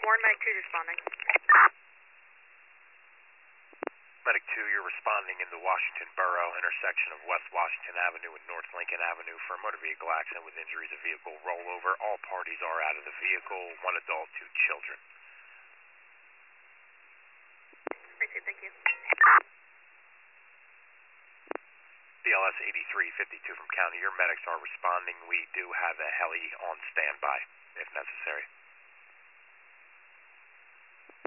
Warren Medic 2 responding. Medic 2, you're responding in the Washington Borough intersection of West Washington Avenue and North Lincoln Avenue for a motor vehicle accident with injuries of vehicle rollover. All parties are out of the vehicle, 1 adult, 2 children. Appreciate it, thank you. BLS 8352 from County, your medics are responding. We do have a heli on standby if necessary.